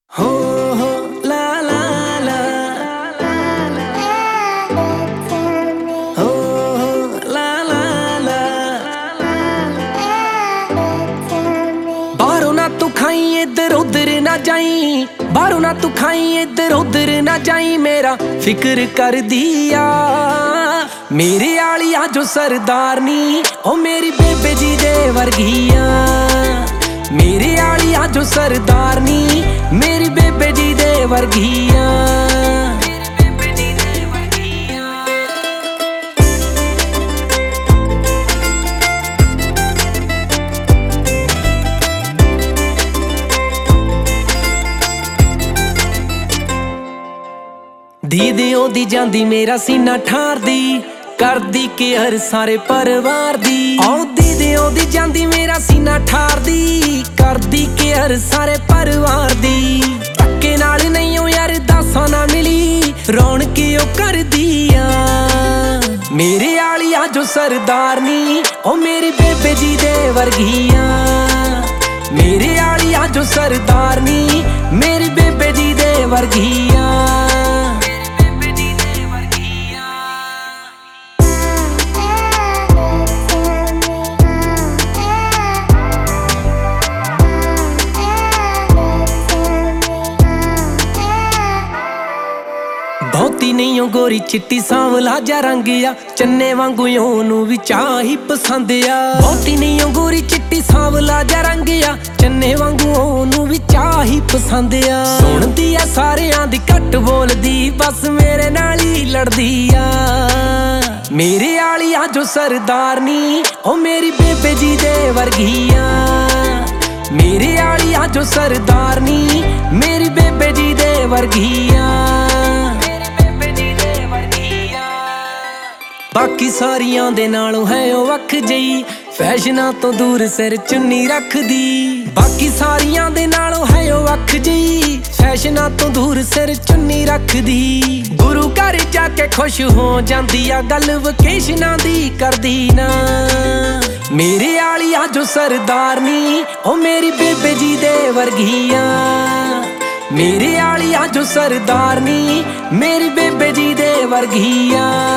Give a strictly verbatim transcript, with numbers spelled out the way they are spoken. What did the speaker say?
हो हो ला ला ला हो हो ला ला ला बाहरों ना तू खाई इधर उधर ना जाई, बाहरों ना तू खाई इधर उधर ना जाई, मेरा फिक्र कर दिया मेरे आलिया जो सरदारनी ओ मेरी बेबे जी दे वर्गिया। मेरे आलिया जो सरदारनी मेरी बेबे जी दे वर्गिया। दीदी ओदी जांदी मेरा सीना ठार दी, कर दी केयर सारे परिवार दी। ओ दीदी ओदी जांदी मेरा सीना ठार दी, कर दी केयर सारे परिवार दी। धक्के नाल नहीं ओ यार दासा ना मिली, रौनक ओ कर दिया मेरे आलिया जो सरदारनी ओ मेरी बेबे जी दे वर्गिया। मेरे आलिया जो सरदारनी मेरी बेबे जी दे वर्गिया। बहुती नहीं ओ गोरी चिट्टी सांवला जा रंग आ, चन्ने वांगू ओनू भी चाह ही पसंद आ। बहुती नहीं ओ गोरी चिट्टी सांवला जा रंग आ, चन्ने वांगू ओनू भी चाह ही पसंद आ। सुनदी आ सारियां दी घट बोलदी, बस मेरे नाल ही लड़दी आ मेरे आलिया जो सरदारनी ओ मेरी बेबे जी दे वर्गिया। मेरे आलिया जो सरदारनी मेरी बेबे जी दे वर्गिया। बाकी सारियां दे नालों है ओ वख जई, फैशनां तो दूर सिर चुन्नी रखदी। बाकी सारियां दे नालों है ओ वख जई, फैशनां तो दूर सिर चुन्नी रखदी। गुरु घर जाके खुश हो जांदी आ, गल वकेशनां दी करदी ना मेरे आलिया जो सरदारनी ओ मेरी बेबे जी दे वर्गिया। मेरे आलिया जो सरदारनी मेरी बेबे जी दे वर्गिया।